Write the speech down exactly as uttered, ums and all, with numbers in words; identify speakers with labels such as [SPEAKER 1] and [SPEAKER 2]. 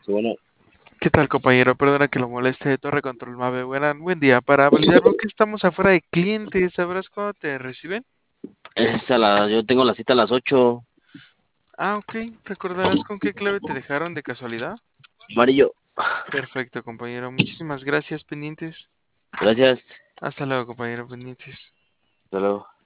[SPEAKER 1] Bueno,
[SPEAKER 2] ¿Qué tal, compañero? Perdona que lo moleste. Torre Control Mave. Buena, buen día. Para validar, veo que estamos afuera de clientes. ¿Sabrás cuándo te reciben?
[SPEAKER 1] es a la, yo tengo la cita a las ocho.
[SPEAKER 2] Ah, ok. ¿Recordarás con qué clave te dejaron de casualidad?
[SPEAKER 1] Amarillo.
[SPEAKER 2] Perfecto, compañero. Muchísimas gracias, pendientes.
[SPEAKER 1] Gracias.
[SPEAKER 2] Hasta luego, compañero, pendientes.
[SPEAKER 1] Hasta luego.